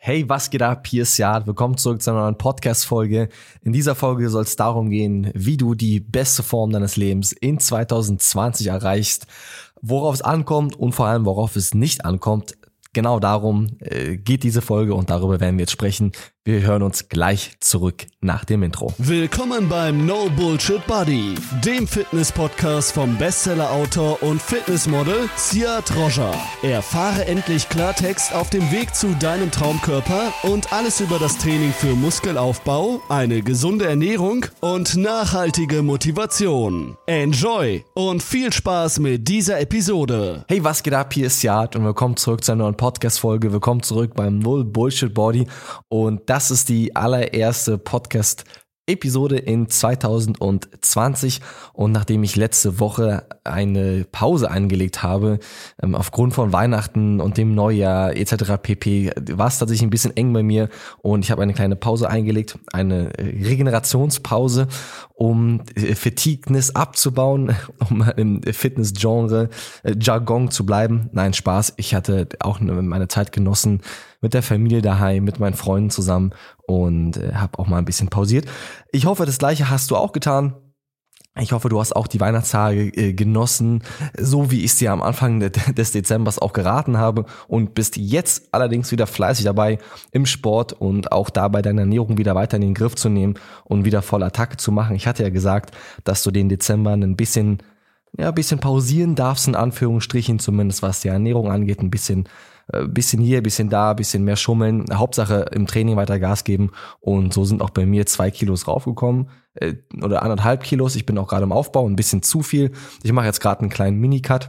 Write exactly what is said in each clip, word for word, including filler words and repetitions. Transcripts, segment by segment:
Hey, was geht ab? Hier ist Jad. Willkommen zurück zu einer neuen Podcast-Folge. In dieser Folge soll es darum gehen, wie du die beste Form deines Lebens in zwanzig zwanzig erreichst, worauf es ankommt und vor allem, worauf es nicht ankommt. Genau darum äh, geht diese Folge und darüber werden wir jetzt sprechen. Wir hören uns gleich zurück nach dem Intro. Willkommen beim No Bullshit Buddy, dem Fitness-Podcast vom Bestseller-Autor und Fitnessmodel Siad Roger. Erfahre endlich Klartext auf dem Weg zu deinem Traumkörper und alles über das Training für Muskelaufbau, eine gesunde Ernährung und nachhaltige Motivation. Enjoy und viel Spaß mit dieser Episode. Hey, was geht ab? Hier ist Siad und willkommen zurück zu einer neuen Podcast-Folge. Willkommen zurück beim No Bullshit Body und das ist die allererste Podcast-Episode in zwanzig zwanzig und nachdem ich letzte Woche eine Pause eingelegt habe, ähm, aufgrund von Weihnachten und dem Neujahr et cetera pp, war es tatsächlich ein bisschen eng bei mir und ich habe eine kleine Pause eingelegt, eine Regenerationspause, um Fatigueness abzubauen, um im Fitness-Genre äh, Jargon zu bleiben. Nein, Spaß, ich hatte auch meine Zeit genossen mit der Familie daheim, mit meinen Freunden zusammen und äh, habe auch mal ein bisschen pausiert. Ich hoffe, das Gleiche hast du auch getan. Ich hoffe, du hast auch die Weihnachtstage äh, genossen, so wie ich es dir am Anfang de- des Dezembers auch geraten habe und bist jetzt allerdings wieder fleißig dabei im Sport und auch dabei deine Ernährung wieder weiter in den Griff zu nehmen und wieder voll Attacke zu machen. Ich hatte ja gesagt, dass du den Dezember ein bisschen, ja, ein bisschen pausieren darfst, in Anführungsstrichen, zumindest was die Ernährung angeht, ein bisschen bisschen hier, bisschen da, bisschen mehr schummeln, Hauptsache im Training weiter Gas geben und so sind auch bei mir zwei Kilos raufgekommen äh, oder anderthalb Kilos, ich bin auch gerade im Aufbau, ein bisschen zu viel, ich mache jetzt gerade einen kleinen Mini-Cut,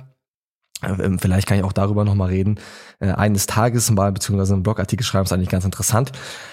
äh, vielleicht kann ich auch darüber nochmal reden, äh, eines Tages mal beziehungsweise einen Blogartikel schreiben, ist eigentlich ganz interessant.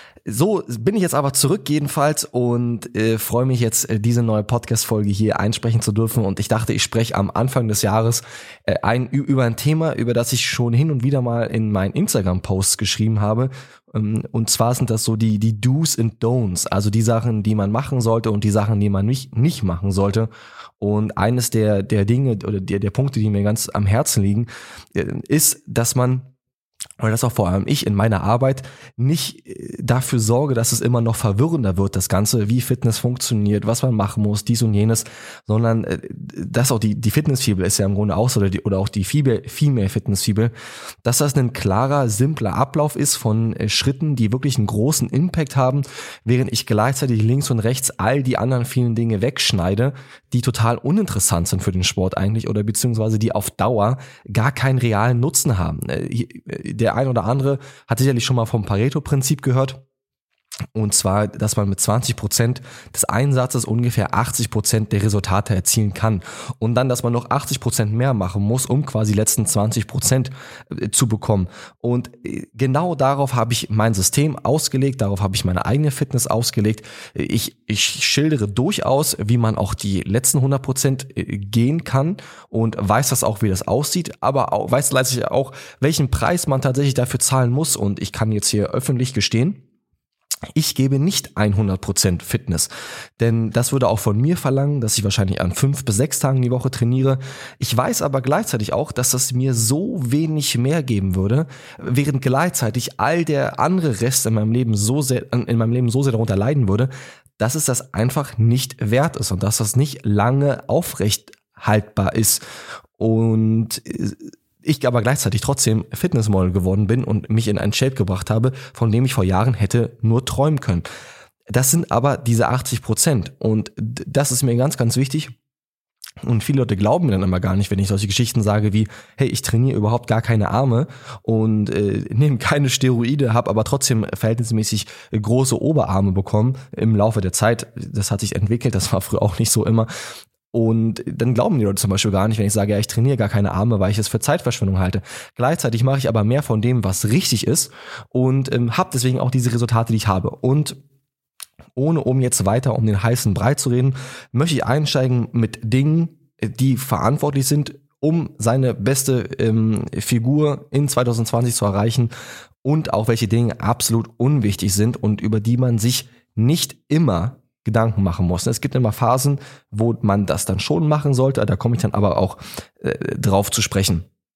So bin ich jetzt aber zurück jedenfalls und äh, freue mich jetzt, äh, diese neue Podcast-Folge hier einsprechen zu dürfen. Und ich dachte, ich spreche am Anfang des Jahres äh, ein, über ein Thema, über das ich schon hin und wieder mal in meinen Instagram-Posts geschrieben habe. Ähm, und zwar sind das so die die Do's and Don'ts, also die Sachen, die man machen sollte und die Sachen, die man nicht nicht machen sollte. Und eines der der Dinge oder der der Punkte, die mir ganz am Herzen liegen, äh, ist, dass man oder dass auch vor allem ich in meiner Arbeit nicht dafür sorge, dass es immer noch verwirrender wird, das Ganze, wie Fitness funktioniert, was man machen muss, dies und jenes, sondern dass auch die die Fitnessfibel ist ja im Grunde auch so, oder, die, oder auch die Female Fitnessfibel, dass das ein klarer, simpler Ablauf ist von Schritten, die wirklich einen großen Impact haben, während ich gleichzeitig links und rechts all die anderen vielen Dinge wegschneide, die total uninteressant sind für den Sport eigentlich oder beziehungsweise die auf Dauer gar keinen realen Nutzen haben. Der ein oder andere hat sicherlich schon mal vom Pareto-Prinzip gehört. Und zwar, dass man mit zwanzig Prozent des Einsatzes ungefähr achtzig Prozent der Resultate erzielen kann. Und dann, dass man noch achtzig Prozent mehr machen muss, um quasi die letzten zwanzig Prozent zu bekommen. Und genau darauf habe ich mein System ausgelegt, darauf habe ich meine eigene Fitness ausgelegt. Ich, ich schildere durchaus, wie man auch die letzten hundert Prozent gehen kann und weiß das auch, wie das aussieht, aber auch, weiß letztlich auch, welchen Preis man tatsächlich dafür zahlen muss. Und ich kann jetzt hier öffentlich gestehen, ich gebe nicht hundert Prozent Fitness, denn das würde auch von mir verlangen, dass ich wahrscheinlich an fünf bis sechs Tagen die Woche trainiere. Ich weiß aber gleichzeitig auch, dass das mir so wenig mehr geben würde, während gleichzeitig all der andere Rest in meinem Leben so sehr, in meinem Leben so sehr darunter leiden würde, dass es das einfach nicht wert ist und dass das nicht lange aufrecht haltbar ist. Und ich aber gleichzeitig trotzdem Fitnessmodel geworden bin und mich in einen Shape gebracht habe, von dem ich vor Jahren hätte nur träumen können. Das sind aber diese achtzig Prozent und das ist mir ganz, ganz wichtig. Und viele Leute glauben mir dann immer gar nicht, wenn ich solche Geschichten sage wie, hey, ich trainiere überhaupt gar keine Arme und äh, nehme keine Steroide, habe aber trotzdem verhältnismäßig große Oberarme bekommen im Laufe der Zeit. Das hat sich entwickelt, das war früher auch nicht so immer. Und dann glauben die Leute zum Beispiel gar nicht, wenn ich sage, ja, ich trainiere gar keine Arme, weil ich es für Zeitverschwendung halte. Gleichzeitig mache ich aber mehr von dem, was richtig ist und ähm, habe deswegen auch diese Resultate, die ich habe. Und ohne um jetzt weiter um den heißen Brei zu reden, möchte ich einsteigen mit Dingen, die verantwortlich sind, um seine beste ähm, Figur in zwanzig zwanzig zu erreichen und auch welche Dinge absolut unwichtig sind und über die man sich nicht immer Gedanken machen muss. Es gibt immer Phasen, wo man das dann schon machen sollte, da komme ich dann aber auch äh, drauf zu sprechen.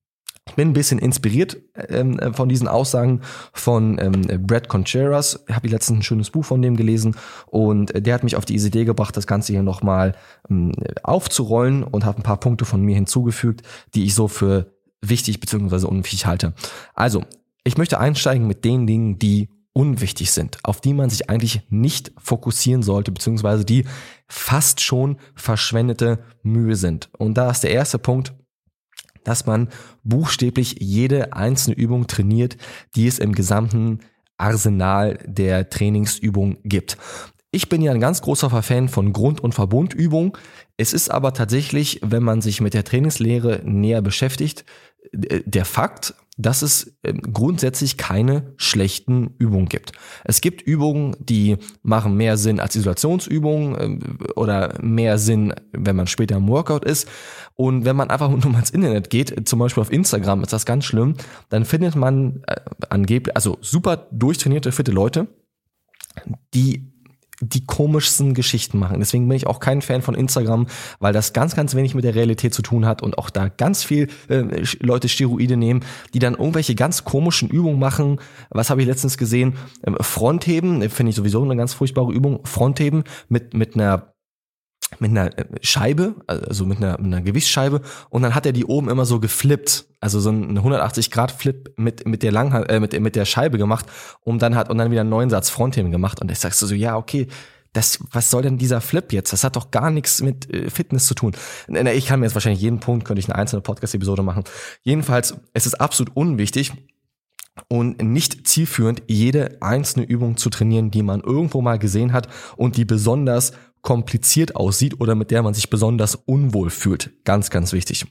Ich bin ein bisschen inspiriert ähm, von diesen Aussagen von ähm, Brad Contreras. Ich habe letztens ein schönes Buch von dem gelesen und der hat mich auf die Idee gebracht, das Ganze hier nochmal ähm, aufzurollen und hat ein paar Punkte von mir hinzugefügt, die ich so für wichtig bzw. unwichtig halte. Also, ich möchte einsteigen mit den Dingen, die unwichtig sind, auf die man sich eigentlich nicht fokussieren sollte, beziehungsweise die fast schon verschwendete Mühe sind. Und da ist der erste Punkt, dass man buchstäblich jede einzelne Übung trainiert, die es im gesamten Arsenal der Trainingsübung gibt. Ich bin ja ein ganz großer Fan von Grund- und Verbundübungen. Es ist aber tatsächlich, wenn man sich mit der Trainingslehre näher beschäftigt, der Fakt, dass es grundsätzlich keine schlechten Übungen gibt. Es gibt Übungen, die machen mehr Sinn als Isolationsübungen oder mehr Sinn, wenn man später im Workout ist. Und wenn man einfach nur mal ins Internet geht, zum Beispiel auf Instagram, ist das ganz schlimm, dann findet man äh, angeblich, also super durchtrainierte, fitte Leute, die die komischsten Geschichten machen. Deswegen bin ich auch kein Fan von Instagram, weil das ganz, ganz wenig mit der Realität zu tun hat und auch da ganz viel äh, Leute Steroide nehmen, die dann irgendwelche ganz komischen Übungen machen. Was habe ich letztens gesehen? Ähm, Frontheben, finde ich sowieso eine ganz furchtbare Übung. Frontheben mit mit einer mit einer Scheibe, also mit einer, mit einer Gewichtsscheibe, und dann hat er die oben immer so geflippt, also so einen hundertachtzig Grad Flip mit mit der Langhand, äh, mit mit der Scheibe gemacht, und dann hat und dann wieder einen neuen Satz Frontheben gemacht, und ich sagst du so, ja, okay, das, was soll denn dieser Flip jetzt? Das hat doch gar nichts mit äh, Fitness zu tun. Ich kann mir jetzt wahrscheinlich jeden Punkt, könnte ich eine einzelne Podcast-Episode machen. Jedenfalls, es ist absolut unwichtig und nicht zielführend, jede einzelne Übung zu trainieren, die man irgendwo mal gesehen hat und die besonders kompliziert aussieht oder mit der man sich besonders unwohl fühlt. Ganz, ganz wichtig.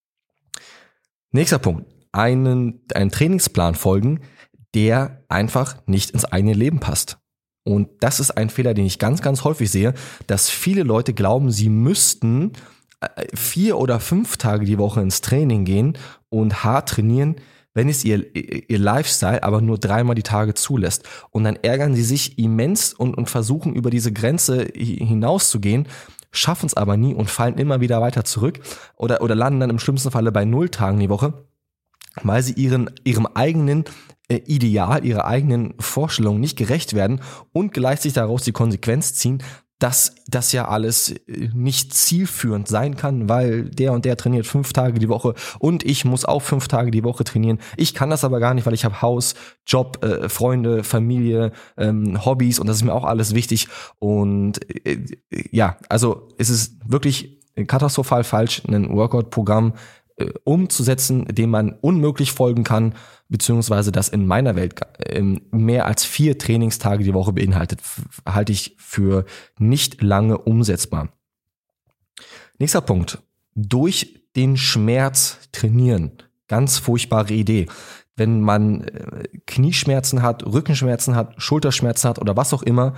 Nächster Punkt. Einen, einen Trainingsplan folgen, der einfach nicht ins eigene Leben passt. Und das ist ein Fehler, den ich ganz, ganz häufig sehe, dass viele Leute glauben, sie müssten vier oder fünf Tage die Woche ins Training gehen und hart trainieren, wenn es ihr, ihr Lifestyle aber nur dreimal die Tage zulässt. Und dann ärgern sie sich immens und, und versuchen über diese Grenze hinauszugehen, schaffen es aber nie und fallen immer wieder weiter zurück oder, oder landen dann im schlimmsten Falle bei null Tagen die Woche, weil sie ihren, ihrem eigenen äh, Ideal, ihrer eigenen Vorstellung nicht gerecht werden und gleichzeitig daraus die Konsequenz ziehen, dass das ja alles nicht zielführend sein kann, weil der und der trainiert fünf Tage die Woche und ich muss auch fünf Tage die Woche trainieren. Ich kann das aber gar nicht, weil ich habe Haus, Job, äh, Freunde, Familie, ähm, Hobbys, und das ist mir auch alles wichtig. Und äh, ja, also es ist wirklich katastrophal falsch, ein Workout-Programm äh, umzusetzen, dem man unmöglich folgen kann, beziehungsweise das in meiner Welt mehr als vier Trainingstage die Woche beinhaltet, halte ich für nicht lange umsetzbar. Nächster Punkt. Durch den Schmerz trainieren. Ganz furchtbare Idee. Wenn man Knieschmerzen hat, Rückenschmerzen hat, Schulterschmerzen hat oder was auch immer,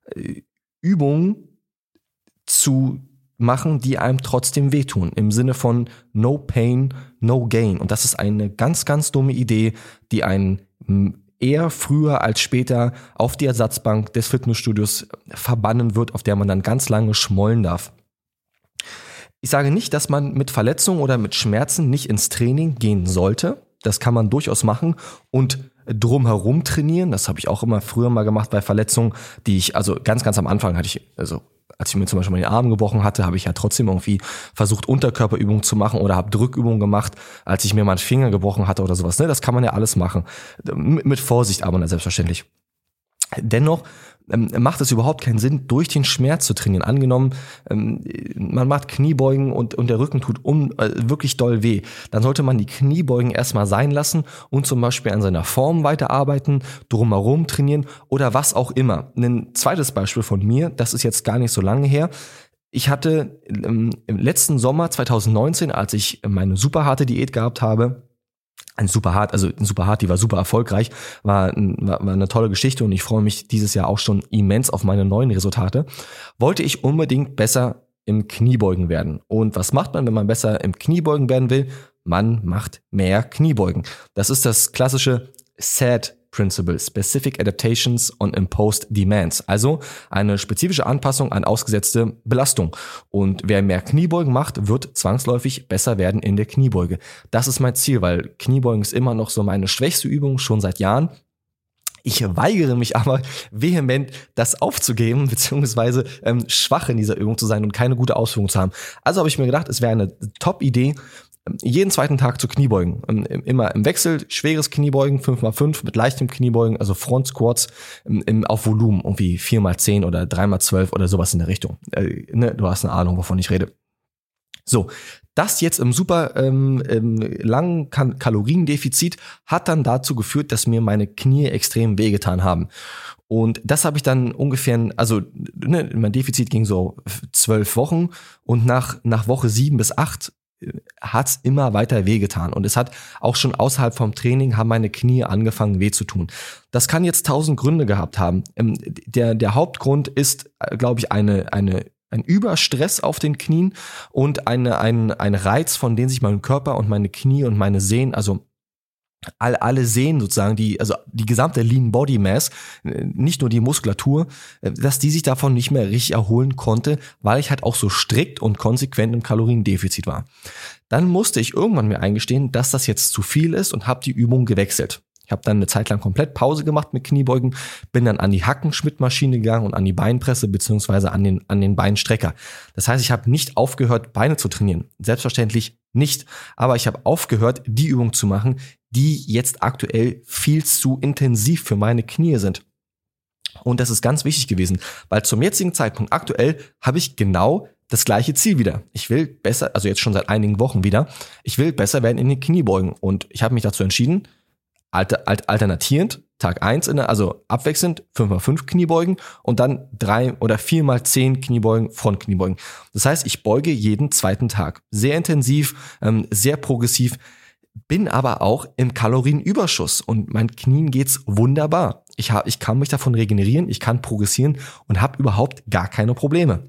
Übungen zu machen, die einem trotzdem wehtun, im Sinne von no pain, no gain. Und das ist eine ganz, ganz dumme Idee, die einen eher früher als später auf die Ersatzbank des Fitnessstudios verbannen wird, auf der man dann ganz lange schmollen darf. Ich sage nicht, dass man mit Verletzungen oder mit Schmerzen nicht ins Training gehen sollte. Das kann man durchaus machen und drumherum trainieren. Das habe ich auch immer früher mal gemacht bei Verletzungen, die ich, also ganz, ganz am Anfang hatte ich, also als ich mir zum Beispiel mal den Arm gebrochen hatte, habe ich ja trotzdem irgendwie versucht, Unterkörperübungen zu machen oder habe Drückübungen gemacht, als ich mir mal einen Finger gebrochen hatte oder sowas. Ne? Das kann man ja alles machen. Mit Vorsicht aber selbstverständlich. Dennoch ähm, macht es überhaupt keinen Sinn, durch den Schmerz zu trainieren. Angenommen, ähm, man macht Kniebeugen und, und der Rücken tut um, äh, wirklich doll weh. Dann sollte man die Kniebeugen erstmal sein lassen und zum Beispiel an seiner Form weiterarbeiten, drumherum trainieren oder was auch immer. Ein zweites Beispiel von mir, das ist jetzt gar nicht so lange her. Ich hatte ähm, im letzten Sommer zwanzig neunzehn, als ich meine super harte Diät gehabt habe, ein super hart, also ein super hart, die war super erfolgreich, war, war, war eine tolle Geschichte und ich freue mich dieses Jahr auch schon immens auf meine neuen Resultate. Wollte ich unbedingt besser im Kniebeugen werden. Und was macht man, wenn man besser im Kniebeugen werden will? Man macht mehr Kniebeugen. Das ist das klassische Sad Principle, Specific Adaptations on Imposed Demands, also eine spezifische Anpassung an ausgesetzte Belastung. Und wer mehr Kniebeugen macht, wird zwangsläufig besser werden in der Kniebeuge. Das ist mein Ziel, weil Kniebeugen ist immer noch so meine schwächste Übung, schon seit Jahren. Ich weigere mich aber vehement, das aufzugeben, beziehungsweise ähm, schwach in dieser Übung zu sein und keine gute Ausführung zu haben. Also habe ich mir gedacht, es wäre eine Top-Idee, jeden zweiten Tag zu Kniebeugen. Immer im Wechsel, schweres Kniebeugen, fünf mal fünf mit leichtem Kniebeugen, also Front Squats im, auf Volumen, irgendwie vier mal zehn oder drei mal zwölf oder sowas in der Richtung. Äh, ne, du hast eine Ahnung, wovon ich rede. So, das jetzt im super ähm, ähm, langen Kal- Kaloriendefizit hat dann dazu geführt, dass mir meine Knie extrem wehgetan haben. Und das habe ich dann ungefähr, also ne, mein Defizit ging so zwölf Wochen und nach, nach Woche sieben bis acht hat's immer weiter wehgetan. Und es hat auch schon außerhalb vom Training haben meine Knie angefangen weh zu tun. Das kann jetzt tausend Gründe gehabt haben. Der, der Hauptgrund ist, glaube ich, eine, eine ein Überstress auf den Knien und eine, ein, ein Reiz, von dem sich mein Körper und meine Knie und meine Sehnen, also all, alle Sehnen sozusagen, die, also die gesamte Lean Body Mass, nicht nur die Muskulatur, dass die sich davon nicht mehr richtig erholen konnte, weil ich halt auch so strikt und konsequent im Kaloriendefizit war. Dann musste ich irgendwann mir eingestehen, dass das jetzt zu viel ist und habe die Übung gewechselt. Ich habe dann eine Zeit lang komplett Pause gemacht mit Kniebeugen, bin dann an die Hackenschmidt-Maschine gegangen und an die Beinpresse beziehungsweise an den, an den Beinstrecker. Das heißt, ich habe nicht aufgehört, Beine zu trainieren. Selbstverständlich nicht. Aber ich habe aufgehört, die Übungen zu machen, die jetzt aktuell viel zu intensiv für meine Knie sind. Und das ist ganz wichtig gewesen, weil zum jetzigen Zeitpunkt aktuell habe ich genau das gleiche Ziel wieder. Ich will besser, also jetzt schon seit einigen Wochen wieder, ich will besser werden in den Kniebeugen. Und ich habe mich dazu entschieden, Alter, alt, alternatierend, Tag eins, in der, also abwechselnd fünf mal fünf Kniebeugen und dann drei oder vier mal zehn Kniebeugen, Frontkniebeugen. Das heißt, ich beuge jeden zweiten Tag. Sehr intensiv, ähm, sehr progressiv, bin aber auch im Kalorienüberschuss und meinen Knien geht's wunderbar. Ich, hab, ich kann mich davon regenerieren, ich kann progressieren und habe überhaupt gar keine Probleme.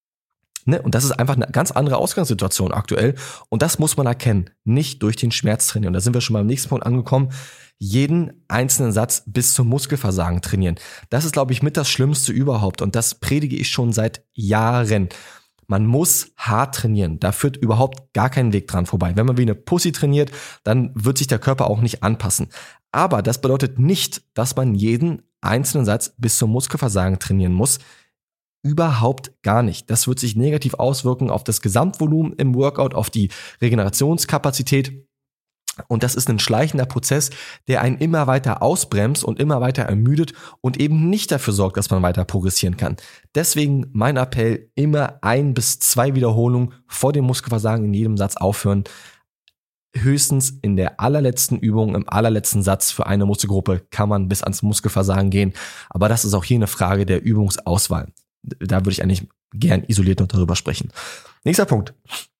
Ne? Und das ist einfach eine ganz andere Ausgangssituation aktuell. Und das muss man erkennen, nicht durch den Schmerz trainieren. Und da sind wir schon beim nächsten Punkt angekommen. Jeden einzelnen Satz bis zum Muskelversagen trainieren. Das ist, glaube ich, mit das Schlimmste überhaupt. Und das predige ich schon seit Jahren. Man muss hart trainieren. Da führt überhaupt gar kein Weg dran vorbei. Wenn man wie eine Pussy trainiert, dann wird sich der Körper auch nicht anpassen. Aber das bedeutet nicht, dass man jeden einzelnen Satz bis zum Muskelversagen trainieren muss. Überhaupt gar nicht. Das wird sich negativ auswirken auf das Gesamtvolumen im Workout, auf die Regenerationskapazität. Und das ist ein schleichender Prozess, der einen immer weiter ausbremst und immer weiter ermüdet und eben nicht dafür sorgt, dass man weiter progressieren kann. Deswegen mein Appell, immer ein bis zwei Wiederholungen vor dem Muskelversagen in jedem Satz aufhören. Höchstens in der allerletzten Übung, im allerletzten Satz für eine Muskelgruppe kann man bis ans Muskelversagen gehen. Aber das ist auch hier eine Frage der Übungsauswahl. Da würde ich eigentlich gern isoliert noch darüber sprechen. Nächster Punkt.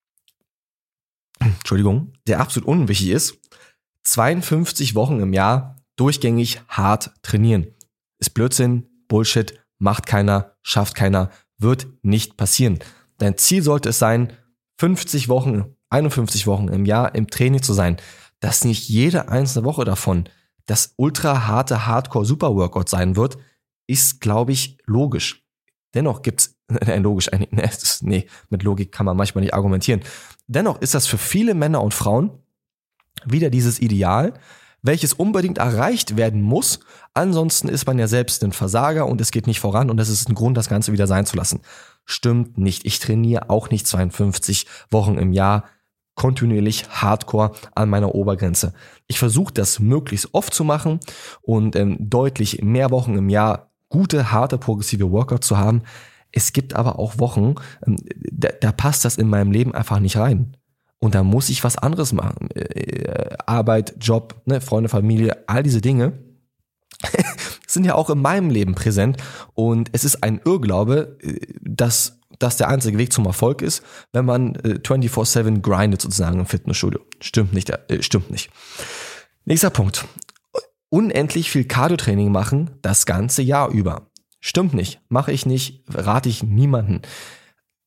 Entschuldigung, der absolut unwichtig ist. zweiundfünfzig Wochen im Jahr durchgängig hart trainieren. Ist Blödsinn, Bullshit, macht keiner, schafft keiner, wird nicht passieren. Dein Ziel sollte es sein, fünfzig Wochen, einundfünfzig Wochen im Jahr im Training zu sein. Dass nicht jede einzelne Woche davon das ultra harte Hardcore-Super-Workout sein wird, ist, glaube ich, logisch. Dennoch gibt's, äh, logisch, nee, nee, mit Logik kann man manchmal nicht argumentieren. Dennoch ist das für viele Männer und Frauen wieder dieses Ideal, welches unbedingt erreicht werden muss. Ansonsten ist man ja selbst ein Versager und es geht nicht voran und das ist ein Grund, das Ganze wieder sein zu lassen. Stimmt nicht. Ich trainiere auch nicht zweiundfünfzig Wochen im Jahr kontinuierlich hardcore an meiner Obergrenze. Ich versuche das möglichst oft zu machen und ähm, deutlich mehr Wochen im Jahr gute, harte, progressive Workout zu haben. Es gibt aber auch Wochen, da, da passt das in meinem Leben einfach nicht rein. Und da muss ich was anderes machen. Arbeit, Job, ne, Freunde, Familie, all diese Dinge sind ja auch in meinem Leben präsent. Und es ist ein Irrglaube, dass das der einzige Weg zum Erfolg ist, wenn man vierundzwanzig sieben grindet sozusagen im Fitnessstudio. Stimmt nicht, äh, stimmt nicht. Nächster Punkt. Unendlich viel Cardio-Training machen, das ganze Jahr über. Stimmt nicht, mache ich nicht, rate ich niemanden.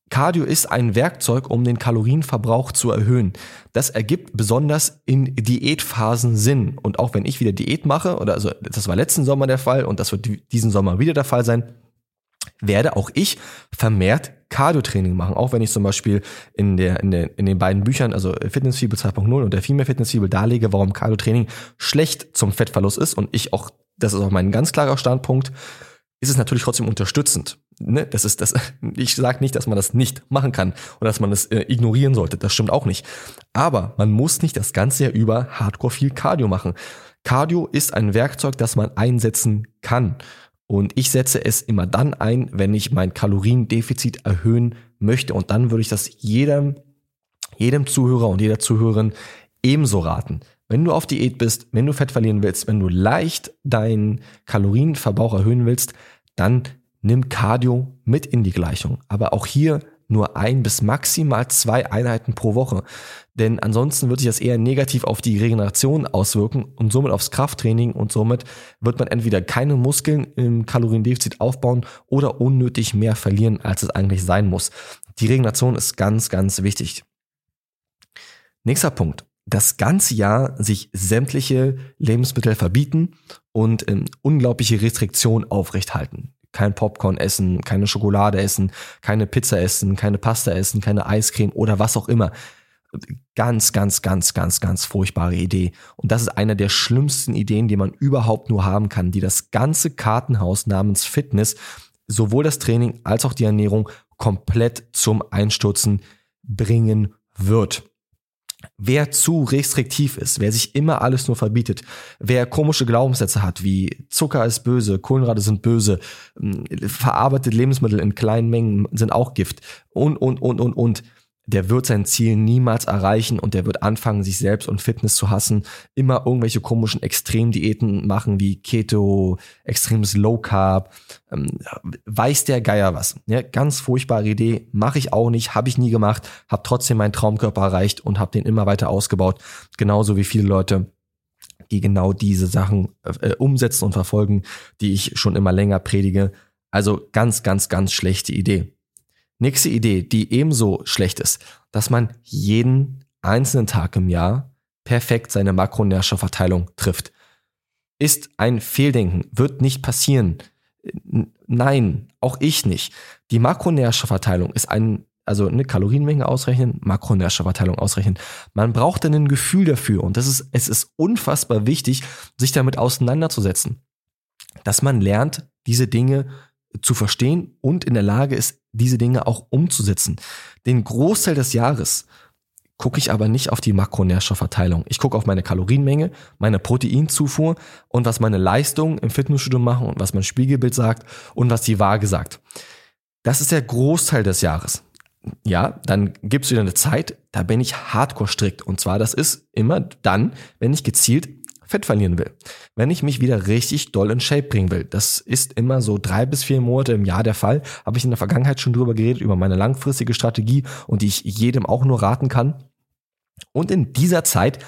Cardio ist ein Werkzeug, um den Kalorienverbrauch zu erhöhen. Das ergibt besonders in Diätphasen Sinn. Und auch wenn ich wieder Diät mache, oder also das war letzten Sommer der Fall und das wird diesen Sommer wieder der Fall sein, werde auch ich vermehrt Cardio-Training machen. Auch wenn ich zum Beispiel in der, in der, in den beiden Büchern, also Fitnessfibel zwei Punkt null und der Female Fitnessfibel, darlege, warum Cardio-Training schlecht zum Fettverlust ist. Und ich auch, das ist auch mein ganz klarer Standpunkt, ist es natürlich trotzdem unterstützend. Ne? Das ist das. Ich sage nicht, dass man das nicht machen kann oder dass man das äh, ignorieren sollte. Das stimmt auch nicht. Aber man muss nicht das ganze Jahr über hardcore viel Cardio machen. Cardio ist ein Werkzeug, das man einsetzen kann. Und ich setze es immer dann ein, wenn ich mein Kaloriendefizit erhöhen möchte. Und dann würde ich das jedem, jedem Zuhörer und jeder Zuhörerin ebenso raten. Wenn du auf Diät bist, wenn du Fett verlieren willst, wenn du leicht deinen Kalorienverbrauch erhöhen willst, dann nimm Cardio mit in die Gleichung. Aber auch hier nur ein bis maximal zwei Einheiten pro Woche. Denn ansonsten wird sich das eher negativ auf die Regeneration auswirken und somit aufs Krafttraining und somit wird man entweder keine Muskeln im Kaloriendefizit aufbauen oder unnötig mehr verlieren, als es eigentlich sein muss. Die Regeneration ist ganz, ganz wichtig. Nächster Punkt. Das ganze Jahr sich sämtliche Lebensmittel verbieten und ähm, unglaubliche Restriktionen aufrechthalten. Kein Popcorn essen, keine Schokolade essen, keine Pizza essen, keine Pasta essen, keine Eiscreme oder was auch immer. Ganz, ganz, ganz, ganz, ganz furchtbare Idee. Und das ist eine der schlimmsten Ideen, die man überhaupt nur haben kann, die das ganze Kartenhaus namens Fitness, sowohl das Training als auch die Ernährung, komplett zum Einstürzen bringen wird. Wer zu restriktiv ist, wer sich immer alles nur verbietet, wer komische Glaubenssätze hat, wie Zucker ist böse, Kohlenhydrate sind böse, verarbeitete Lebensmittel in kleinen Mengen sind auch Gift und, und, und, und, und, der wird sein Ziel niemals erreichen und der wird anfangen, sich selbst und Fitness zu hassen, immer irgendwelche komischen Extremdiäten machen wie Keto, extremes Low Carb, ähm, weiß der Geier was. Ja, ganz furchtbare Idee, mache ich auch nicht, habe ich nie gemacht, habe trotzdem meinen Traumkörper erreicht und habe den immer weiter ausgebaut, genauso wie viele Leute, die genau diese Sachen äh, umsetzen und verfolgen, die ich schon immer länger predige. Also ganz, ganz, ganz schlechte Idee. Nächste Idee, die ebenso schlecht ist, dass man jeden einzelnen Tag im Jahr perfekt seine Makronährstoffverteilung trifft. Ist ein Fehldenken, wird nicht passieren. Nein, auch ich nicht. Die Makronährstoffverteilung ist ein, also eine Kalorienmenge ausrechnen, Makronährstoffverteilung ausrechnen. Man braucht dann ein Gefühl dafür und das ist, es ist unfassbar wichtig, sich damit auseinanderzusetzen. Dass man lernt, diese Dinge zu verstehen und in der Lage ist, diese Dinge auch umzusetzen. Den Großteil des Jahres gucke ich aber nicht auf die Makronährstoffverteilung. Ich gucke auf meine Kalorienmenge, meine Proteinzufuhr und was meine Leistungen im Fitnessstudio machen und was mein Spiegelbild sagt und was die Waage sagt. Das ist der Großteil des Jahres. Ja, dann gibt es wieder eine Zeit, da bin ich hardcore strikt. Und zwar, das ist immer dann, wenn ich gezielt Fett verlieren will. Wenn ich mich wieder richtig doll in Shape bringen will. Das ist immer so drei bis vier Monate im Jahr der Fall. Habe ich in der Vergangenheit schon drüber geredet, über meine langfristige Strategie und die ich jedem auch nur raten kann. Und in dieser Zeit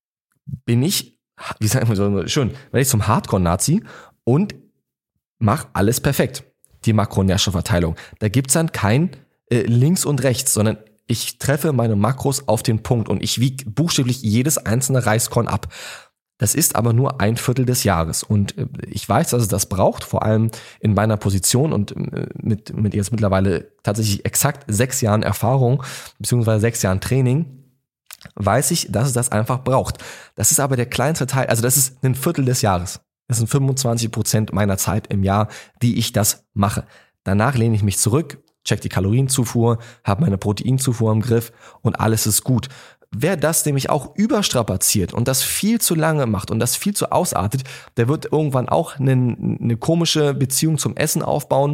bin ich, wie sagt man so schön, werde ich zum Hardcore-Nazi und mache alles perfekt. Die Makronährstoffverteilung. Da gibt's dann kein äh, links und rechts, sondern ich treffe meine Makros auf den Punkt und ich wiege buchstäblich jedes einzelne Reiskorn ab. Das ist aber nur ein Viertel des Jahres und ich weiß, dass es das braucht, vor allem in meiner Position und mit, mit jetzt mittlerweile tatsächlich exakt sechs Jahren Erfahrung beziehungsweise sechs Jahren Training, weiß ich, dass es das einfach braucht. Das ist aber der kleinste Teil, also das ist ein Viertel des Jahres. Das sind fünfundzwanzig Prozent meiner Zeit im Jahr, die ich das mache. Danach lehne ich mich zurück, check die Kalorienzufuhr, habe meine Proteinzufuhr im Griff und alles ist gut. Wer das nämlich auch überstrapaziert und das viel zu lange macht und das viel zu ausartet, der wird irgendwann auch eine, eine komische Beziehung zum Essen aufbauen,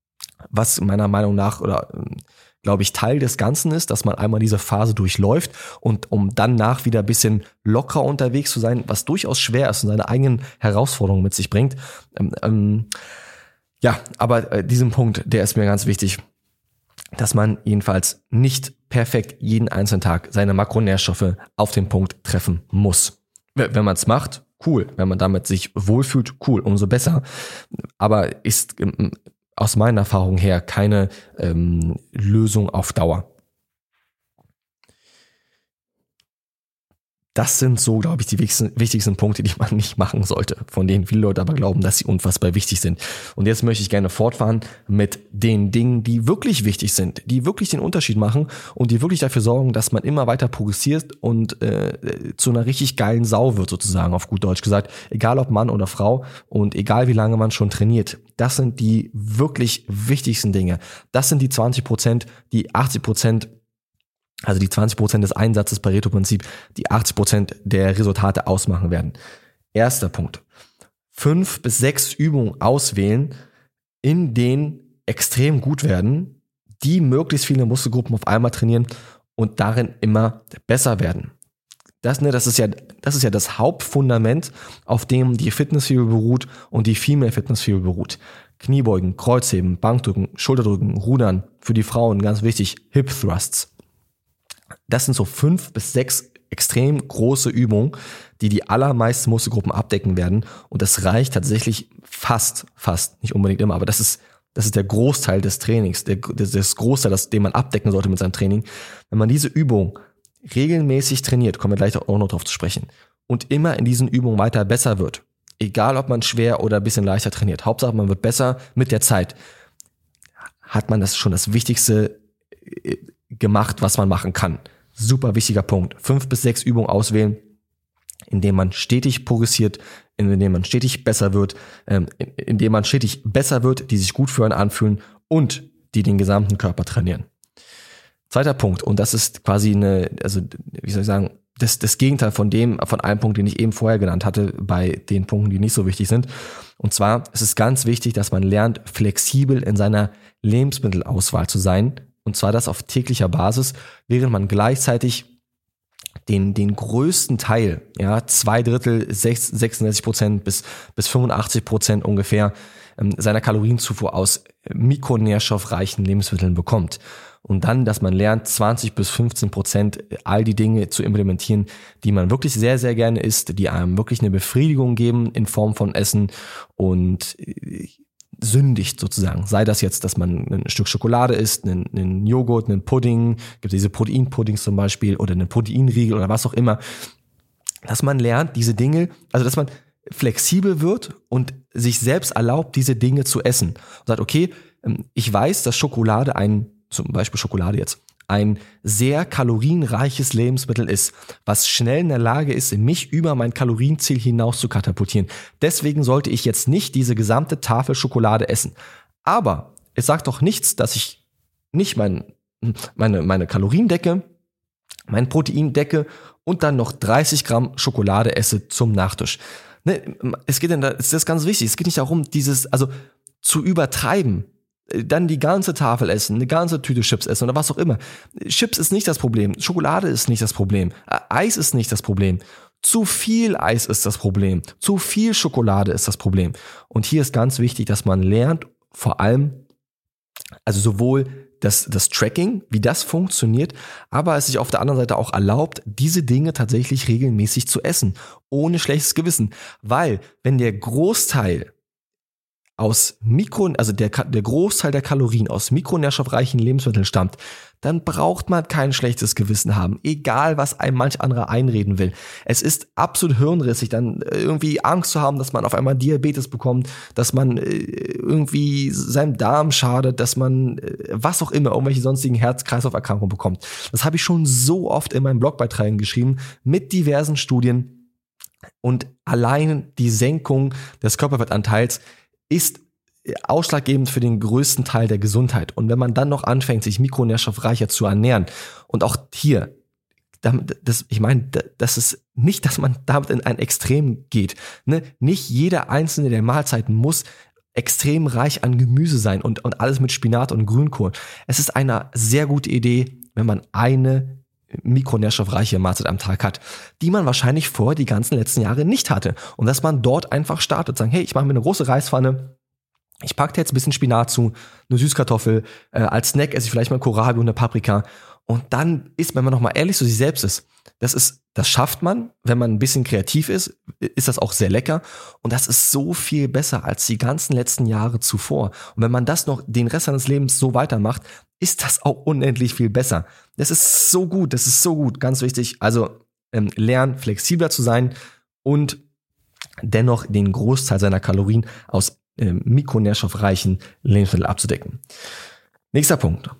was meiner Meinung nach oder glaube ich Teil des Ganzen ist, dass man einmal diese Phase durchläuft und um danach wieder ein bisschen lockerer unterwegs zu sein, was durchaus schwer ist und seine eigenen Herausforderungen mit sich bringt. Ähm, ähm, ja, aber äh, diesen Punkt, der ist mir ganz wichtig, dass man jedenfalls nicht perfekt jeden einzelnen Tag seine Makronährstoffe auf den Punkt treffen muss. Wenn man es macht, cool. Wenn man damit sich wohlfühlt, cool, umso besser. Aber ist aus meiner Erfahrung her keine ähm, Lösung auf Dauer. Das sind so, glaube ich, die wichtigsten, wichtigsten Punkte, die man nicht machen sollte, von denen viele Leute aber glauben, dass sie unfassbar wichtig sind. Und jetzt möchte ich gerne fortfahren mit den Dingen, die wirklich wichtig sind, die wirklich den Unterschied machen und die wirklich dafür sorgen, dass man immer weiter progressiert und äh, zu einer richtig geilen Sau wird, sozusagen, auf gut Deutsch gesagt. Egal ob Mann oder Frau und egal wie lange man schon trainiert. Das sind die wirklich wichtigsten Dinge. Das sind die zwanzig Prozent, die achtzig Prozent, also die zwanzig Prozent des Einsatzes Pareto-Prinzip, die achtzig Prozent der Resultate ausmachen werden. Erster Punkt. Fünf bis sechs Übungen auswählen, in denen extrem gut werden, die möglichst viele Muskelgruppen auf einmal trainieren und darin immer besser werden. Das, ne, das ist ja, das ist ja das Hauptfundament, auf dem die Fitness-Theory beruht und die Female Fitness-Theory beruht. Kniebeugen, Kreuzheben, Bankdrücken, Schulterdrücken, Rudern, für die Frauen ganz wichtig, Hip Thrusts. Das sind so fünf bis sechs extrem große Übungen, die die allermeisten Muskelgruppen abdecken werden. Und das reicht tatsächlich fast, fast, nicht unbedingt immer, aber das ist, das ist der Großteil des Trainings, der, das Großteil, das, den man abdecken sollte mit seinem Training. Wenn man diese Übung regelmäßig trainiert, kommen wir gleich auch noch drauf zu sprechen, und immer in diesen Übungen weiter besser wird, egal ob man schwer oder ein bisschen leichter trainiert, Hauptsache man wird besser mit der Zeit, hat man das schon das Wichtigste gemacht, was man machen kann. Super wichtiger Punkt. Fünf bis sechs Übungen auswählen, indem man stetig progressiert, indem man stetig besser wird, ähm, indem man stetig besser wird, die sich gut für einen anfühlen und die den gesamten Körper trainieren. Zweiter Punkt, und das ist quasi eine, also wie soll ich sagen, das, das Gegenteil von dem, von einem Punkt, den ich eben vorher genannt hatte, bei den Punkten, die nicht so wichtig sind. Und zwar ist es ganz wichtig, dass man lernt, flexibel in seiner Lebensmittelauswahl zu sein. Und zwar das auf täglicher Basis, während man gleichzeitig den, den größten Teil, ja, zwei Drittel, sechsundsechzig Prozent bis, bis fünfundachtzig Prozent ungefähr ähm, seiner Kalorienzufuhr aus mikronährstoffreichen Lebensmitteln bekommt. Und dann, dass man lernt, zwanzig bis fünfzehn Prozent all die Dinge zu implementieren, die man wirklich sehr, sehr gerne isst, die einem wirklich eine Befriedigung geben in Form von Essen und sündigt sozusagen. Sei das jetzt, dass man ein Stück Schokolade isst, einen, einen Joghurt, einen Pudding, gibt diese Proteinpuddings zum Beispiel oder einen Proteinriegel oder was auch immer. Dass man lernt, diese Dinge, also dass man flexibel wird und sich selbst erlaubt, diese Dinge zu essen. Und sagt, okay, ich weiß, dass Schokolade ein, zum Beispiel Schokolade jetzt, ein sehr kalorienreiches Lebensmittel ist, was schnell in der Lage ist, mich über mein Kalorienziel hinaus zu katapultieren. Deswegen sollte ich jetzt nicht diese gesamte Tafel Schokolade essen. Aber es sagt doch nichts, dass ich nicht mein, meine, meine Kalorien decke, mein Protein decke und dann noch dreißig Gramm Schokolade esse zum Nachtisch. Ne, es geht denn da, es ist ganz wichtig, es geht nicht darum, dieses, also zu übertreiben, dann die ganze Tafel essen, eine ganze Tüte Chips essen oder was auch immer. Chips ist nicht das Problem, Schokolade ist nicht das Problem, Eis ist nicht das Problem, zu viel Eis ist das Problem, zu viel Schokolade ist das Problem. Und hier ist ganz wichtig, dass man lernt, vor allem, also sowohl das, das Tracking, wie das funktioniert, aber es sich auf der anderen Seite auch erlaubt, diese Dinge tatsächlich regelmäßig zu essen, ohne schlechtes Gewissen. Weil, wenn der Großteil aus Mikro, also der, der Großteil der Kalorien aus mikronährstoffreichen Lebensmitteln stammt, dann braucht man kein schlechtes Gewissen haben, egal was einem manch anderer einreden will. Es ist absolut hirnrissig, dann irgendwie Angst zu haben, dass man auf einmal Diabetes bekommt, dass man irgendwie seinem Darm schadet, dass man was auch immer, irgendwelche sonstigen Herz-Kreislauf-Erkrankungen bekommt. Das habe ich schon so oft in meinen Blogbeiträgen geschrieben, mit diversen Studien, und allein die Senkung des Körperfettanteils ist ausschlaggebend für den größten Teil der Gesundheit. Und wenn man dann noch anfängt, sich mikronährstoffreicher zu ernähren, und auch hier, das, ich meine, das ist nicht, dass man damit in ein Extrem geht. Ne? Nicht jeder einzelne der Mahlzeiten muss extrem reich an Gemüse sein und, und alles mit Spinat und Grünkohl. Es ist eine sehr gute Idee, wenn man eine mikronährstoffreiche Mahlzeit am Tag hat, die man wahrscheinlich vorher die ganzen letzten Jahre nicht hatte. Und dass man dort einfach startet, sagen, hey, ich mache mir eine große Reispfanne, ich packe da jetzt ein bisschen Spinat zu, eine Süßkartoffel, äh, als Snack esse ich vielleicht mal Kohlrabi und eine Paprika. Und dann isst, wenn man noch mal ehrlich zu sich selbst ist, Das ist, das schafft man, wenn man ein bisschen kreativ ist, ist das auch sehr lecker und das ist so viel besser als die ganzen letzten Jahre zuvor. Und wenn man das noch den Rest seines Lebens so weitermacht, ist das auch unendlich viel besser. Das ist so gut, das ist so gut, ganz wichtig. Also ähm, lernen, flexibler zu sein und dennoch den Großteil seiner Kalorien aus ähm, mikronährstoffreichen Lebensmitteln abzudecken. Nächster Punkt.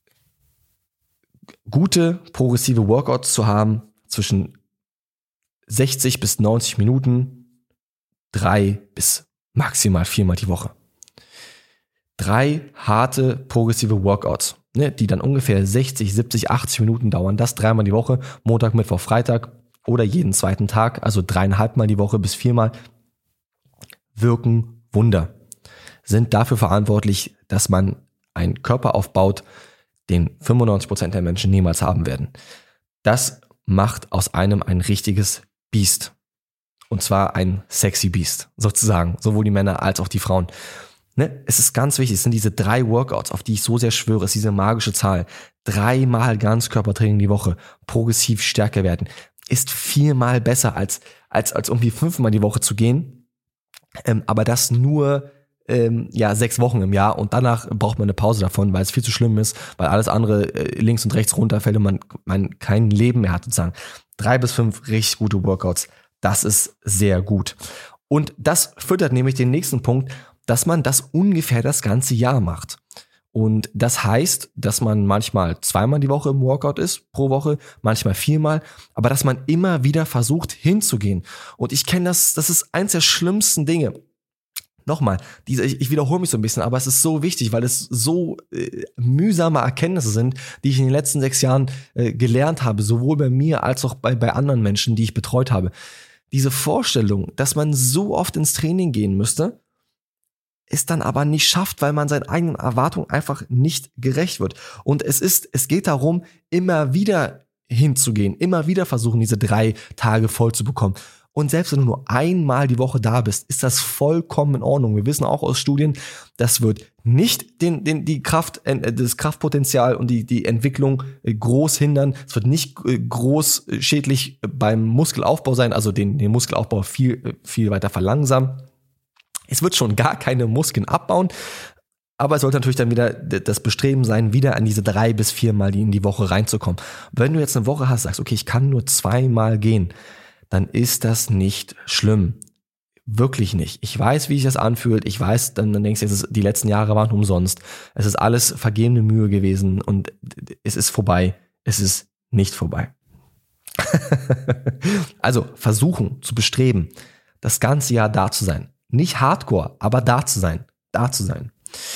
Gute progressive Workouts zu haben zwischen sechzig bis neunzig Minuten, drei bis maximal viermal die Woche. Drei harte progressive Workouts, ne, die dann ungefähr sechzig, siebzig, achtzig Minuten dauern, das dreimal die Woche, Montag, Mittwoch, Freitag oder jeden zweiten Tag, also dreieinhalb Mal die Woche bis viermal, wirken Wunder. Sind dafür verantwortlich, dass man einen Körper aufbaut, den fünfundneunzig Prozent der Menschen niemals haben werden. Das macht aus einem ein richtiges Biest. Und zwar ein sexy Biest, sozusagen. Sowohl die Männer als auch die Frauen. Ne? Es ist ganz wichtig, es sind diese drei Workouts, auf die ich so sehr schwöre, es ist diese magische Zahl. Dreimal Ganzkörpertraining die Woche, progressiv stärker werden, ist viermal besser als, als, als irgendwie fünfmal die Woche zu gehen. Ähm, aber das nur ähm, ja sechs Wochen im Jahr und danach braucht man eine Pause davon, weil es viel zu schlimm ist, weil alles andere äh, links und rechts runterfällt und man, man kein Leben mehr hat sozusagen. Drei bis fünf richtig gute Workouts, das ist sehr gut. Und das füttert nämlich den nächsten Punkt, dass man das ungefähr das ganze Jahr macht. Und das heißt, dass man manchmal zweimal die Woche im Workout ist, pro Woche, manchmal viermal, aber dass man immer wieder versucht hinzugehen. Und ich kenne das, das ist eins der schlimmsten Dinge. Nochmal, diese, ich, ich wiederhole mich so ein bisschen, aber es ist so wichtig, weil es so äh, mühsame Erkenntnisse sind, die ich in den letzten sechs Jahren äh, gelernt habe, sowohl bei mir als auch bei, bei anderen Menschen, die ich betreut habe. Diese Vorstellung, dass man so oft ins Training gehen müsste, es dann aber nicht schafft, weil man seinen eigenen Erwartungen einfach nicht gerecht wird. Und es ist, es geht darum, immer wieder hinzugehen, immer wieder versuchen, diese drei Tage voll zu bekommen. Und selbst wenn du nur einmal die Woche da bist, ist das vollkommen in Ordnung. Wir wissen auch aus Studien, das wird nicht den, den, die Kraft, das Kraftpotenzial und die, die Entwicklung groß hindern. Es wird nicht groß schädlich beim Muskelaufbau sein, also den, den Muskelaufbau viel, viel weiter verlangsamen. Es wird schon gar keine Muskeln abbauen, aber es sollte natürlich dann wieder das Bestreben sein, wieder an diese drei bis viermal in die Woche reinzukommen. Wenn du jetzt eine Woche hast, sagst, okay, ich kann nur zweimal gehen, dann ist das nicht schlimm. Wirklich nicht. Ich weiß, wie sich das anfühlt. Ich weiß, dann, dann denkst du, es ist, die letzten Jahre waren umsonst. Es ist alles vergebene Mühe gewesen und es ist vorbei. Es ist nicht vorbei. Also versuchen, zu bestreben, das ganze Jahr da zu sein. Nicht hardcore, aber da zu sein. Da zu sein.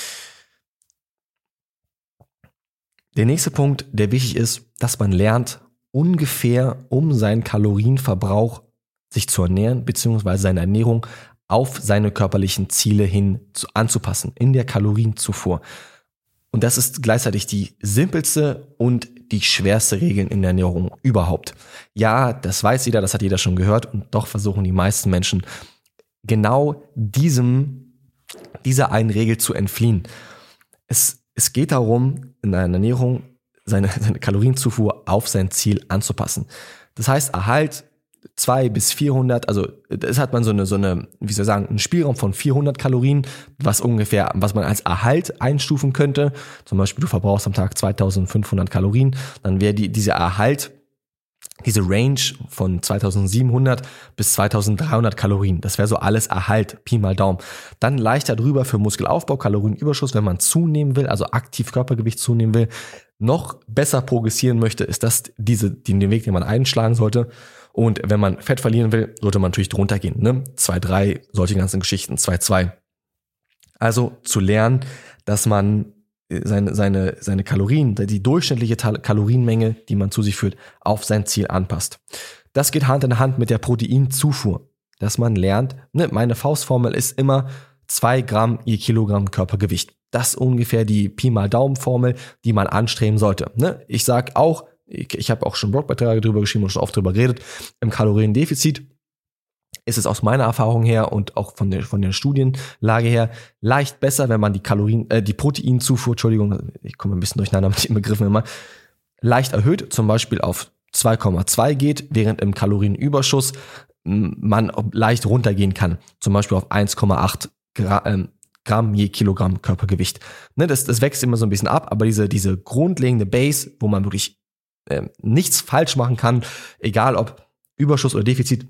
Der nächste Punkt, der wichtig ist, dass man lernt, ungefähr um seinen Kalorienverbrauch sich zu ernähren, beziehungsweise seine Ernährung auf seine körperlichen Ziele hin zu, anzupassen, in der Kalorienzufuhr. Und das ist gleichzeitig die simpelste und die schwerste Regel in der Ernährung überhaupt. Ja, das weiß jeder, das hat jeder schon gehört und doch versuchen die meisten Menschen genau diesem, dieser einen Regel zu entfliehen. Es, es geht darum, in einer Ernährung seine, seine Kalorienzufuhr auf sein Ziel anzupassen. Das heißt, Erhalt zwei bis vierhundert, also das hat man so eine, so eine, wie soll ich sagen, einen Spielraum von vierhundert Kalorien, was ungefähr, was man als Erhalt einstufen könnte. Zum Beispiel, du verbrauchst am Tag zweitausendfünfhundert Kalorien, dann wäre die, dieser Erhalt, diese Range von zweitausendsiebenhundert bis zweitausenddreihundert Kalorien. Das wäre so alles Erhalt, Pi mal Daumen. Dann leichter drüber für Muskelaufbau, Kalorienüberschuss, wenn man zunehmen will, also aktiv Körpergewicht zunehmen will. Noch besser progressieren möchte, ist das diese, den Weg, den man einschlagen sollte. Und wenn man Fett verlieren will, sollte man natürlich drunter gehen. Ne? zwei Komma drei, solche ganzen Geschichten, zwei Komma zwei. Also zu lernen, dass man seine, seine, seine Kalorien, die durchschnittliche Kalorienmenge, die man zu sich führt, auf sein Ziel anpasst. Das geht Hand in Hand mit der Proteinzufuhr, dass man lernt, ne, meine Faustformel ist immer zwei Gramm je Kilogramm Körpergewicht. Das ist ungefähr die Pi mal Daumen-Formel, die man anstreben sollte. Ne? Ich sage auch, ich, ich habe auch schon Blogbeiträge drüber geschrieben und schon oft drüber geredet, im Kaloriendefizit ist es aus meiner Erfahrung her und auch von der, von der Studienlage her leicht besser, wenn man die Kalorien, äh, die Proteinzufuhr, Entschuldigung, ich komme ein bisschen durcheinander mit den Begriffen immer, leicht erhöht, zum Beispiel auf zwei Komma zwei geht, während im Kalorienüberschuss man leicht runtergehen kann, zum Beispiel auf eins Komma acht Gramm je Kilogramm Körpergewicht. Ne, das, das wächst immer so ein bisschen ab, aber diese, diese grundlegende Base, wo man wirklich äh, nichts falsch machen kann, egal ob Überschuss oder Defizit,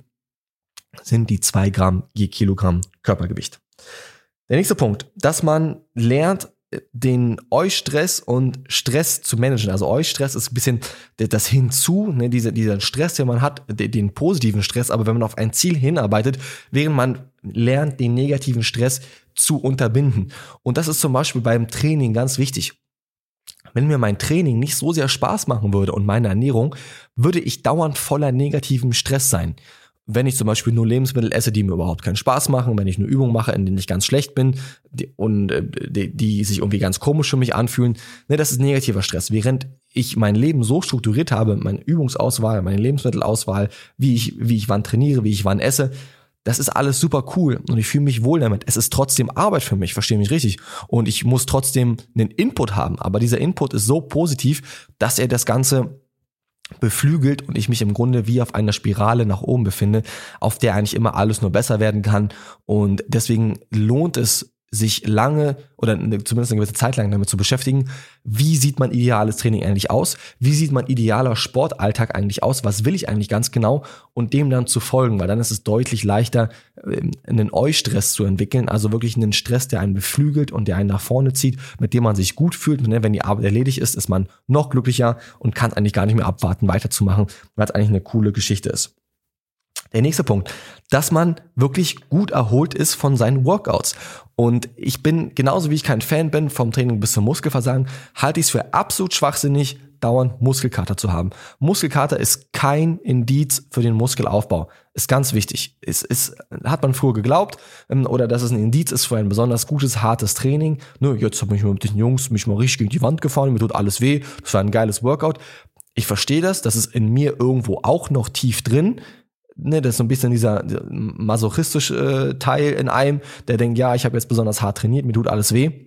sind die zwei Gramm je Kilogramm Körpergewicht. Der nächste Punkt, dass man lernt, den Eustress und Stress zu managen. Also Eustress ist ein bisschen das Hinzu, ne, dieser, dieser Stress, den man hat, den, den positiven Stress, aber wenn man auf ein Ziel hinarbeitet, während man lernt, den negativen Stress zu unterbinden. Und das ist zum Beispiel beim Training ganz wichtig. Wenn mir mein Training nicht so sehr Spaß machen würde und meine Ernährung, würde ich dauernd voller negativem Stress sein. Wenn ich zum Beispiel nur Lebensmittel esse, die mir überhaupt keinen Spaß machen, wenn ich nur Übungen mache, in denen ich ganz schlecht bin die, und äh, die, die sich irgendwie ganz komisch für mich anfühlen, ne, das ist negativer Stress. Während ich mein Leben so strukturiert habe, meine Übungsauswahl, meine Lebensmittelauswahl, wie ich, wie ich wann trainiere, wie ich wann esse, das ist alles super cool und ich fühle mich wohl damit. Es ist trotzdem Arbeit für mich, verstehe mich richtig. Und ich muss trotzdem einen Input haben, aber dieser Input ist so positiv, dass er das Ganze beflügelt und ich mich im Grunde wie auf einer Spirale nach oben befinde, auf der eigentlich immer alles nur besser werden kann. Und deswegen lohnt es, sich lange oder zumindest eine gewisse Zeit lang damit zu beschäftigen, wie sieht mein ideales Training eigentlich aus? Wie sieht mein idealer Sportalltag eigentlich aus? Was will ich eigentlich ganz genau? Und dem dann zu folgen, weil dann ist es deutlich leichter, einen Eustress zu entwickeln, also wirklich einen Stress, der einen beflügelt und der einen nach vorne zieht, mit dem man sich gut fühlt. Wenn die Arbeit erledigt ist, ist man noch glücklicher und kann eigentlich gar nicht mehr abwarten, weiterzumachen, weil es eigentlich eine coole Geschichte ist. Der nächste Punkt, dass man wirklich gut erholt ist von seinen Workouts. Und ich bin, genauso wie ich kein Fan bin vom Training bis zum Muskelversagen, halte ich es für absolut schwachsinnig, dauernd Muskelkater zu haben. Muskelkater ist kein Indiz für den Muskelaufbau. Ist ganz wichtig. Es ist, hat man früher geglaubt, oder dass es ein Indiz ist für ein besonders gutes, hartes Training. Nö, jetzt habe ich mit den Jungs mich mal richtig gegen die Wand gefahren, mir tut alles weh, das war ein geiles Workout. Ich verstehe das, das ist in mir irgendwo auch noch tief drin. Ne, das ist so ein bisschen dieser masochistische äh, Teil in einem, der denkt, ja, ich habe jetzt besonders hart trainiert, mir tut alles weh.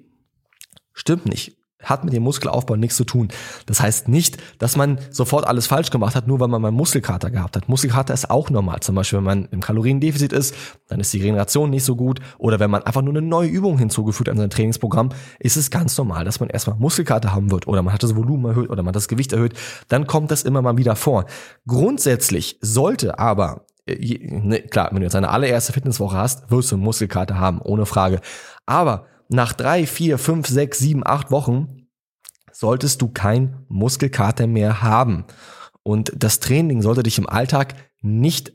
Stimmt nicht. Hat mit dem Muskelaufbau nichts zu tun. Das heißt nicht, dass man sofort alles falsch gemacht hat, nur weil man mal Muskelkater gehabt hat. Muskelkater ist auch normal. Zum Beispiel, wenn man im Kaloriendefizit ist, dann ist die Regeneration nicht so gut. Oder wenn man einfach nur eine neue Übung hinzugefügt an sein Trainingsprogramm, ist es ganz normal, dass man erstmal Muskelkater haben wird. Oder man hat das Volumen erhöht oder man hat das Gewicht erhöht. Dann kommt das immer mal wieder vor. Grundsätzlich sollte aber, ne, klar, wenn du jetzt eine allererste Fitnesswoche hast, wirst du Muskelkater haben, ohne Frage. Aber nach drei, vier, fünf, sechs, sieben, acht Wochen solltest du kein Muskelkater mehr haben. Und das Training sollte dich im Alltag nicht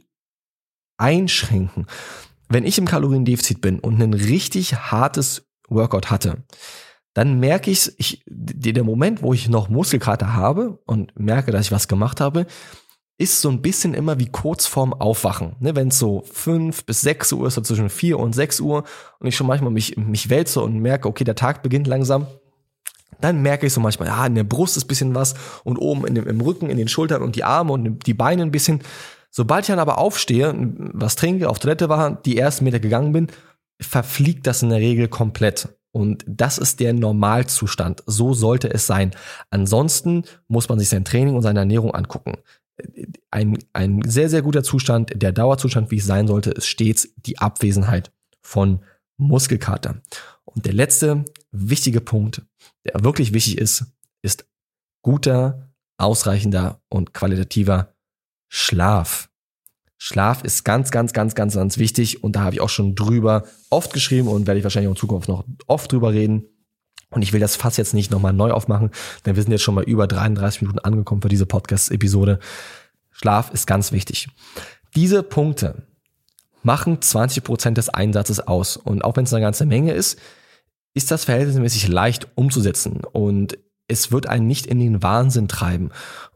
einschränken. Wenn ich im Kaloriendefizit bin und ein richtig hartes Workout hatte, dann merke ich, ich der Moment, wo ich noch Muskelkater habe und merke, dass ich was gemacht habe, ist so ein bisschen immer wie kurz vorm Aufwachen. Ne, wenn es so fünf bis sechs Uhr ist, so zwischen vier und sechs Uhr und ich schon manchmal mich, mich wälze und merke, okay, der Tag beginnt langsam, dann merke ich so manchmal, ja, in der Brust ist ein bisschen was und oben in dem, im Rücken, in den Schultern und die Arme und die Beine ein bisschen. Sobald ich dann aber aufstehe, was trinke, auf Toilette war, die ersten Meter gegangen bin, verfliegt das in der Regel komplett. Und das ist der Normalzustand. So sollte es sein. Ansonsten muss man sich sein Training und seine Ernährung angucken. Ein, ein sehr, sehr guter Zustand, der Dauerzustand, wie es sein sollte, ist stets die Abwesenheit von Muskelkater. Und der letzte wichtige Punkt, der wirklich wichtig ist, ist guter, ausreichender und qualitativer Schlaf. Schlaf ist ganz, ganz, ganz, ganz, ganz wichtig und da habe ich auch schon drüber oft geschrieben und werde ich wahrscheinlich auch in Zukunft noch oft drüber reden. Und ich will das Fass jetzt nicht nochmal neu aufmachen, denn wir sind jetzt schon mal über dreiunddreißig Minuten angekommen für diese Podcast-Episode. Schlaf ist ganz wichtig. Diese Punkte machen zwanzig Prozent des Einsatzes aus. Und auch wenn es eine ganze Menge ist, ist das verhältnismäßig leicht umzusetzen. Und es wird einen nicht in den Wahnsinn treiben.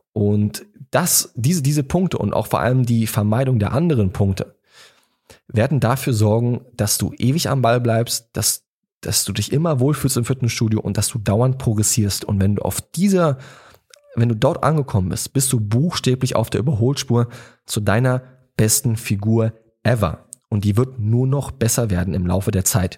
Und das, diese, diese Punkte und auch vor allem die Vermeidung der anderen Punkte werden dafür sorgen, dass du ewig am Ball bleibst, dass dass du dich immer wohlfühlst im Fitnessstudio und dass du dauernd progressierst. Und wenn du auf dieser, wenn du dort angekommen bist, bist du buchstäblich auf der Überholspur zu deiner besten Figur ever. Und die wird nur noch besser werden im Laufe der Zeit.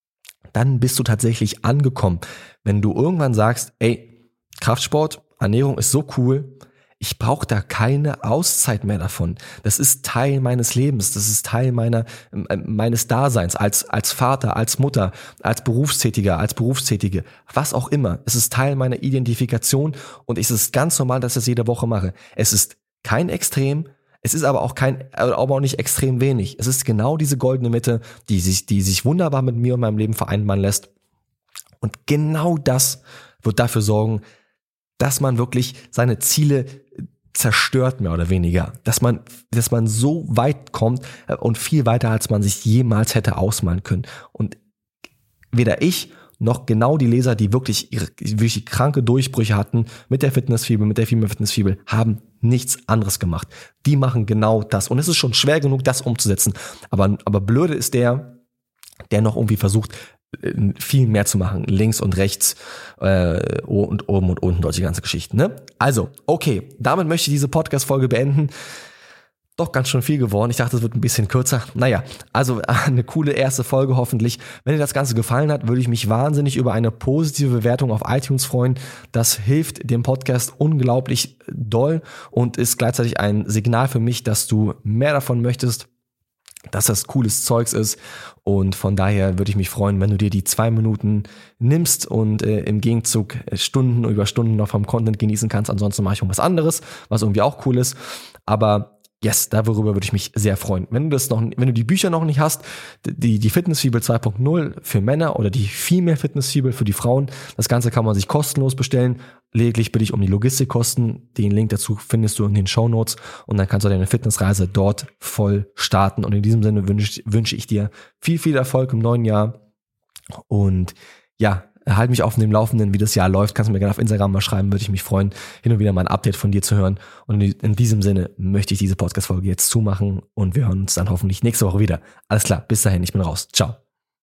Dann bist du tatsächlich angekommen. Wenn du irgendwann sagst, ey, Kraftsport, Ernährung ist so cool, ich brauche da keine Auszeit mehr davon. Das ist Teil meines Lebens, das ist Teil meiner äh, meines Daseins als als Vater, als Mutter, als Berufstätiger, als Berufstätige, was auch immer. Es ist Teil meiner Identifikation und es ist ganz normal, dass ich das jede Woche mache. Es ist kein Extrem, es ist aber auch kein, aber auch nicht extrem wenig. Es ist genau diese goldene Mitte, die sich, die sich wunderbar mit mir und meinem Leben vereinbaren lässt. Und genau das wird dafür sorgen, dass man wirklich seine Ziele zerstört, mehr oder weniger. Dass man, dass man so weit kommt und viel weiter, als man sich jemals hätte ausmalen können. Und weder ich noch genau die Leser, die wirklich, ihre, wirklich kranke Durchbrüche hatten mit der Fitnessfibel, mit der Female Fitnessfibel, haben nichts anderes gemacht. Die machen genau das. Und es ist schon schwer genug, das umzusetzen. Aber, aber blöde ist der, der noch irgendwie versucht, viel mehr zu machen, links und rechts äh, und oben und unten, solche ganze Geschichten. Ne? Also, okay, damit möchte ich diese Podcast-Folge beenden. Doch ganz schön viel geworden. Ich dachte, es wird ein bisschen kürzer. Naja, also eine coole erste Folge hoffentlich. Wenn dir das Ganze gefallen hat, würde ich mich wahnsinnig über eine positive Bewertung auf iTunes freuen. Das hilft dem Podcast unglaublich doll und ist gleichzeitig ein Signal für mich, dass du mehr davon möchtest, dass das cooles Zeugs ist, und von daher würde ich mich freuen, wenn du dir die zwei Minuten nimmst und äh, im Gegenzug Stunden über Stunden noch vom Content genießen kannst. Ansonsten mache ich irgendwas anderes, was irgendwie auch cool ist, aber yes, darüber würde ich mich sehr freuen. Wenn du das noch, wenn du die Bücher noch nicht hast, die, die Fitnessfibel zwei Punkt null für Männer oder die Female Fitnessfibel für die Frauen, das Ganze kann man sich kostenlos bestellen. Lediglich bitte ich um die Logistikkosten. Den Link dazu findest du in den Shownotes und dann kannst du deine Fitnessreise dort voll starten. Und in diesem Sinne wünsche, wünsche ich dir viel, viel Erfolg im neuen Jahr. Und ja, halt mich auf dem Laufenden, wie das Jahr läuft. Kannst du mir gerne auf Instagram mal schreiben, würde ich mich freuen, hin und wieder mal ein Update von dir zu hören. Und in diesem Sinne möchte ich diese Podcast-Folge jetzt zumachen und wir hören uns dann hoffentlich nächste Woche wieder. Alles klar, bis dahin, ich bin raus. Ciao.